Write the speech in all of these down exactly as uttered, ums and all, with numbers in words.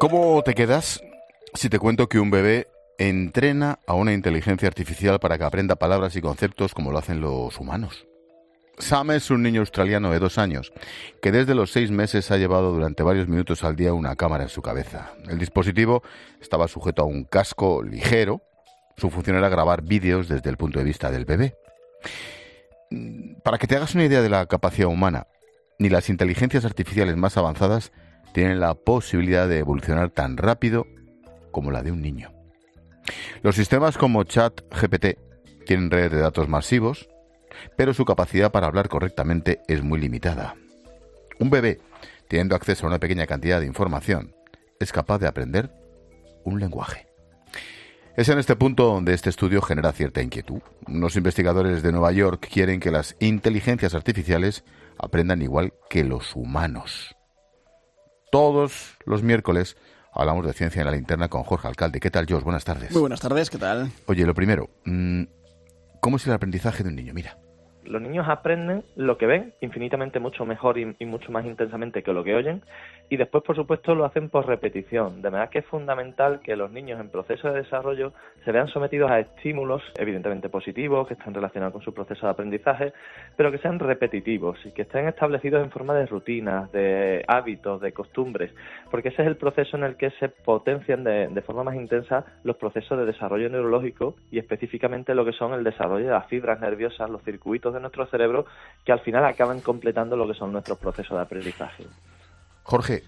¿Cómo te quedas si te cuento que un bebé entrena a una inteligencia artificial para que aprenda palabras y conceptos como lo hacen los humanos? Sam es un niño australiano de dos años que desde los seis meses ha llevado durante varios minutos al día una cámara en su cabeza. El dispositivo estaba sujeto a un casco ligero. Su función era grabar vídeos desde el punto de vista del bebé. Para que te hagas una idea de la capacidad humana, ni las inteligencias artificiales más avanzadas tienen la posibilidad de evolucionar tan rápido como la de un niño. Los sistemas como ChatGPT tienen redes de datos masivos, pero su capacidad para hablar correctamente es muy limitada. Un bebé, teniendo acceso a una pequeña cantidad de información, es capaz de aprender un lenguaje. Es en este punto donde este estudio genera cierta inquietud. Unos investigadores de Nueva York quieren que las inteligencias artificiales aprendan igual que los humanos. Todos los miércoles hablamos de Ciencia en la Linterna con Jorge Alcalde. ¿Qué tal, Josh? Buenas tardes. Muy buenas tardes, ¿qué tal? Oye, lo primero, ¿cómo es el aprendizaje de un niño? Mira. Los niños aprenden lo que ven infinitamente mucho mejor y, y mucho más intensamente que lo que oyen, y después, por supuesto, lo hacen por repetición. De manera que es fundamental que los niños en proceso de desarrollo se vean sometidos a estímulos evidentemente positivos, que estén relacionados con su proceso de aprendizaje, pero que sean repetitivos y que estén establecidos en forma de rutinas, de hábitos, de costumbres, porque ese es el proceso en el que se potencian de, de forma más intensa los procesos de desarrollo neurológico y específicamente lo que son el desarrollo de las fibras nerviosas, los circuitos de nuestro cerebro, que al final acaban completando lo que son nuestros procesos de aprendizaje. Jorge,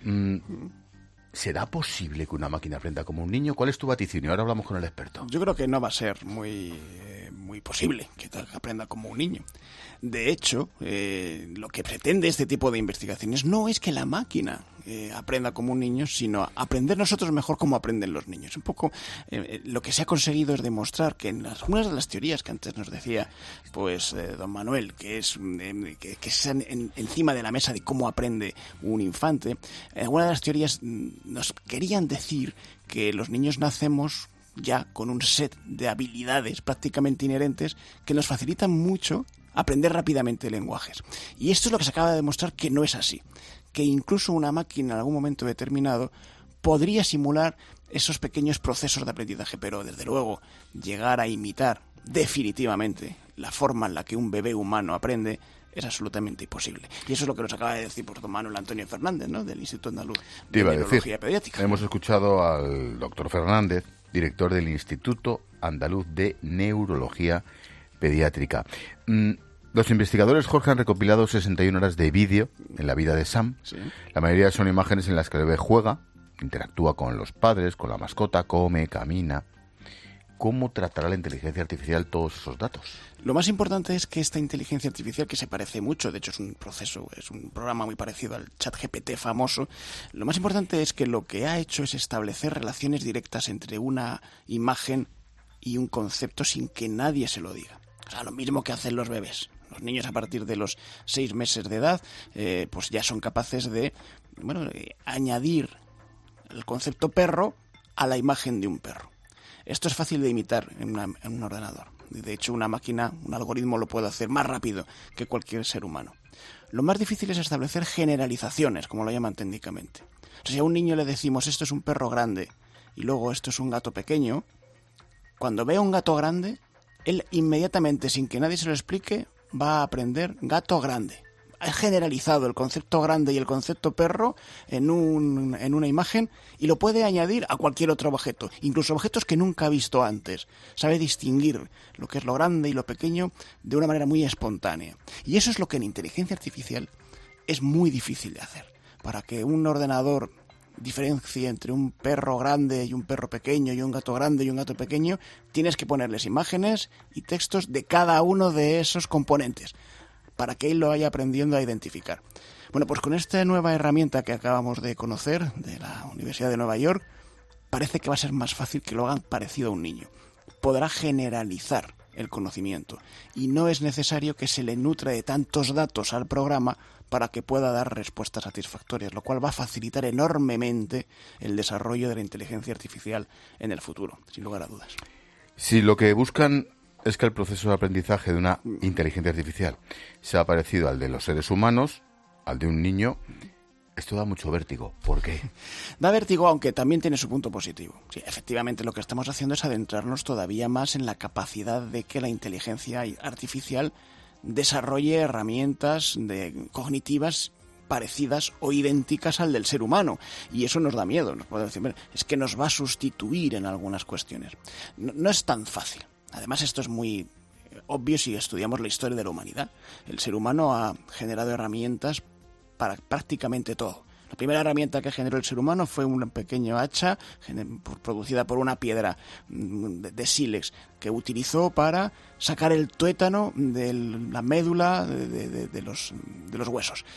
¿será posible que una máquina aprenda como un niño? ¿Cuál es tu vaticinio? Ahora hablamos con el experto. Yo creo que no va a ser muy, eh, muy posible que aprenda como un niño. De hecho, eh, lo que pretende este tipo de investigaciones no es que la máquina eh, aprenda como un niño, sino aprender nosotros mejor como aprenden los niños. Un poco eh, lo que se ha conseguido es demostrar que en algunas de las teorías que antes nos decía pues eh, don Manuel, que es eh, que, que están en, encima de la mesa de cómo aprende un infante, en algunas de las teorías nos querían decir que los niños nacemos ya con un set de habilidades prácticamente inherentes que nos facilitan mucho aprender rápidamente lenguajes. Y esto es lo que se acaba de demostrar que no es así. Que incluso una máquina en algún momento determinado podría simular esos pequeños procesos de aprendizaje, pero desde luego llegar a imitar definitivamente la forma en la que un bebé humano aprende es absolutamente imposible. Y eso es lo que nos acaba de decir por don Manuel Antonio Fernández, ¿no?, del Instituto Andaluz de Neurología Pediátrica. Hemos escuchado al doctor Fernández, director del Instituto Andaluz de Neurología Pediátrica. Mm, los investigadores, Jorge, han recopilado sesenta y una horas de vídeo en la vida de Sam. Sí. La mayoría son imágenes en las que el bebé juega, interactúa con los padres, con la mascota, come, camina. ¿Cómo tratará la inteligencia artificial todos esos datos? Lo más importante es que esta inteligencia artificial, que se parece mucho, de hecho es un proceso, es un programa muy parecido al ChatGPT famoso, lo más importante es que lo que ha hecho es establecer relaciones directas entre una imagen y un concepto sin que nadie se lo diga. O sea, lo mismo que hacen los bebés. Los niños a partir de los seis meses de edad eh, pues ya son capaces de bueno, eh, añadir el concepto perro a la imagen de un perro. Esto es fácil de imitar en, una, en un ordenador. De hecho, una máquina, un algoritmo lo puede hacer más rápido que cualquier ser humano. Lo más difícil es establecer generalizaciones, como lo llaman técnicamente. O sea, si a un niño le decimos esto es un perro grande y luego esto es un gato pequeño, cuando ve un gato grande, él inmediatamente, sin que nadie se lo explique, va a aprender gato grande. Ha generalizado el concepto grande y el concepto perro en, un, en una imagen y lo puede añadir a cualquier otro objeto, incluso objetos que nunca ha visto antes. Sabe distinguir lo que es lo grande y lo pequeño de una manera muy espontánea. Y eso es lo que en inteligencia artificial es muy difícil de hacer. Para que un ordenador diferencie entre un perro grande y un perro pequeño y un gato grande y un gato pequeño, tienes que ponerles imágenes y textos de cada uno de esos componentes, para que él lo vaya aprendiendo a identificar. Bueno, pues con esta nueva herramienta que acabamos de conocer de la Universidad de Nueva York, parece que va a ser más fácil que lo hagan parecido a un niño. Podrá generalizar el conocimiento y no es necesario que se le nutra de tantos datos al programa para que pueda dar respuestas satisfactorias, lo cual va a facilitar enormemente el desarrollo de la inteligencia artificial en el futuro, sin lugar a dudas. Si lo que buscan es que el proceso de aprendizaje de una inteligencia artificial sea parecido al de los seres humanos, al de un niño, Esto da mucho vértigo. ¿Por qué? Da vértigo, aunque también tiene su punto positivo. Sí, efectivamente, lo que estamos haciendo es adentrarnos todavía más en la capacidad de que la inteligencia artificial desarrolle herramientas de, cognitivas parecidas o idénticas al del ser humano. Y eso nos da miedo. Nos puede decir, bueno, es que nos va a sustituir en algunas cuestiones. No, no es tan fácil. Además, esto es muy obvio si estudiamos la historia de la humanidad. El ser humano ha generado herramientas para prácticamente todo. La primera herramienta que generó el ser humano fue un pequeño hacha producida por una piedra de sílex que utilizó para sacar el tuétano de la médula de, de, de, los, de los huesos.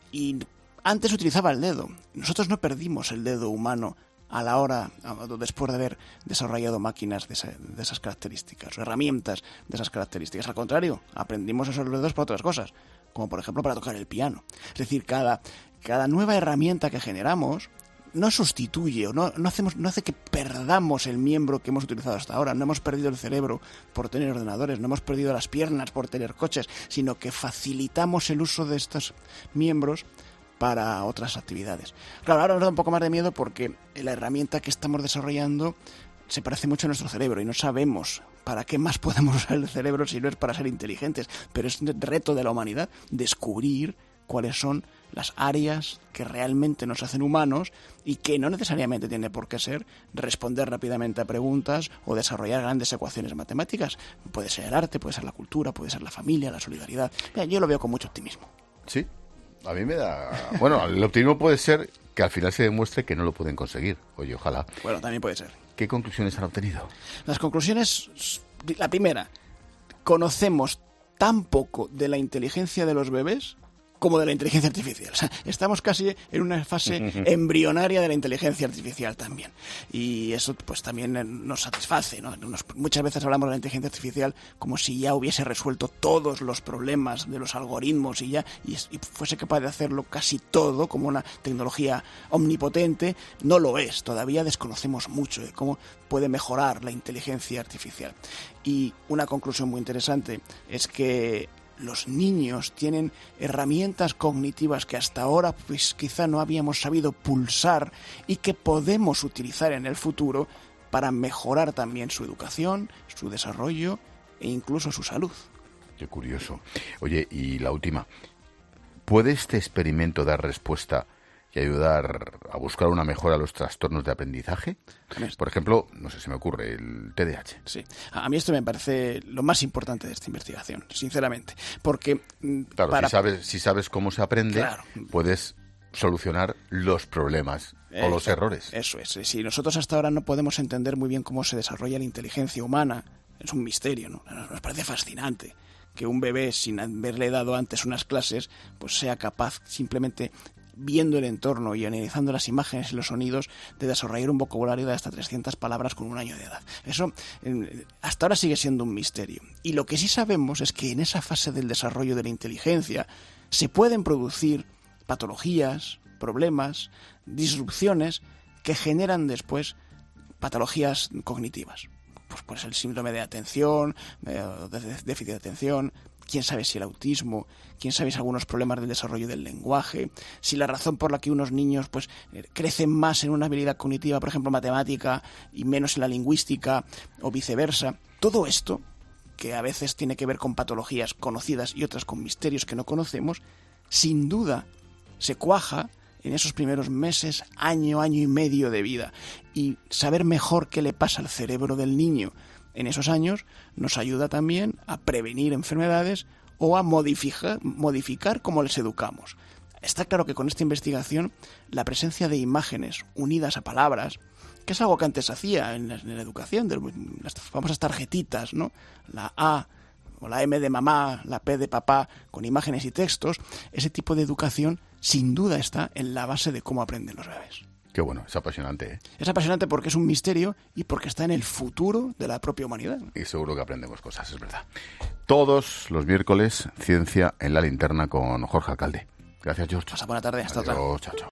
Y antes utilizaba el dedo. Nosotros no perdimos el dedo humano a la hora, después de haber desarrollado máquinas de, esa, de esas características, o herramientas de esas características. Al contrario, aprendimos esos dedos para otras cosas, como por ejemplo para tocar el piano. Es decir, cada, cada nueva herramienta que generamos no sustituye o no, no, hacemos, no hace que perdamos el miembro que hemos utilizado hasta ahora. No hemos perdido el cerebro por tener ordenadores, no hemos perdido las piernas por tener coches, sino que facilitamos el uso de estos miembros para otras actividades. Claro, ahora nos da un poco más de miedo porque la herramienta que estamos desarrollando se parece mucho a nuestro cerebro y no sabemos para qué más podemos usar el cerebro si no es para ser inteligentes. Pero es un reto de la humanidad descubrir cuáles son las áreas que realmente nos hacen humanos y que no necesariamente tiene por qué ser responder rápidamente a preguntas o desarrollar grandes ecuaciones matemáticas. Puede ser el arte, puede ser la cultura, puede ser la familia, la solidaridad. Mira, yo lo veo con mucho optimismo. Sí, a mí me da... Bueno, el optimismo puede ser que al final se demuestre que no lo pueden conseguir. Oye, ojalá. Bueno, también puede ser. ¿Qué conclusiones han obtenido? Las conclusiones... La primera, conocemos tan poco de la inteligencia de los bebés como de la inteligencia artificial. O sea, estamos casi en una fase embrionaria de la inteligencia artificial también. Y eso pues también nos satisface, ¿no? Nos, muchas veces hablamos de la inteligencia artificial como si ya hubiese resuelto todos los problemas de los algoritmos y ya y, y fuese capaz de hacerlo casi todo como una tecnología omnipotente. No lo es. Todavía desconocemos mucho de cómo puede mejorar la inteligencia artificial. Y una conclusión muy interesante es que los niños tienen herramientas cognitivas que hasta ahora pues quizá no habíamos sabido pulsar y que podemos utilizar en el futuro para mejorar también su educación, su desarrollo e incluso su salud. Qué curioso. Oye, y la última. ¿Puede este experimento dar respuesta y ayudar a buscar una mejora a los trastornos de aprendizaje? Por ejemplo, no sé, se me ocurre, el T D A H. Sí, a mí esto me parece lo más importante de esta investigación, sinceramente, porque... Claro, para... si sabes, si sabes cómo se aprende, claro, puedes solucionar los problemas eh, o los errores. Eso es, si nosotros hasta ahora no podemos entender muy bien cómo se desarrolla la inteligencia humana, es un misterio, ¿no? Nos parece fascinante que un bebé, sin haberle dado antes unas clases, pues sea capaz simplemente, viendo el entorno y analizando las imágenes y los sonidos, de desarrollar un vocabulario de hasta trescientas palabras con un año de edad. Eso eh, hasta ahora sigue siendo un misterio. Y lo que sí sabemos es que en esa fase del desarrollo de la inteligencia se pueden producir patologías, problemas, disrupciones que generan después patologías cognitivas. Pues, pues el síndrome de atención, eh, de déficit de atención, quién sabe si el autismo, quién sabe si algunos problemas del desarrollo del lenguaje, si la razón por la que unos niños pues crecen más en una habilidad cognitiva, por ejemplo matemática, y menos en la lingüística, o viceversa. Todo esto, que a veces tiene que ver con patologías conocidas y otras con misterios que no conocemos, sin duda se cuaja en esos primeros meses, año, año y medio de vida. Y saber mejor qué le pasa al cerebro del niño en esos años nos ayuda también a prevenir enfermedades o a modificar, modificar cómo les educamos. Está claro que con esta investigación la presencia de imágenes unidas a palabras, que es algo que antes se hacía en la, en la educación, de las famosas tarjetitas, ¿no? La A o la M de mamá, la P de papá, con imágenes y textos, ese tipo de educación sin duda está en la base de cómo aprenden los bebés. Qué bueno, es apasionante, ¿eh? Es apasionante porque es un misterio y porque está en el futuro de la propia humanidad. Y seguro que aprendemos cosas, es verdad. Todos los miércoles, Ciencia en la Linterna con Jorge Alcalde. Gracias, George. Pasa buena tarde, hasta otra. Adiós, chao, chao.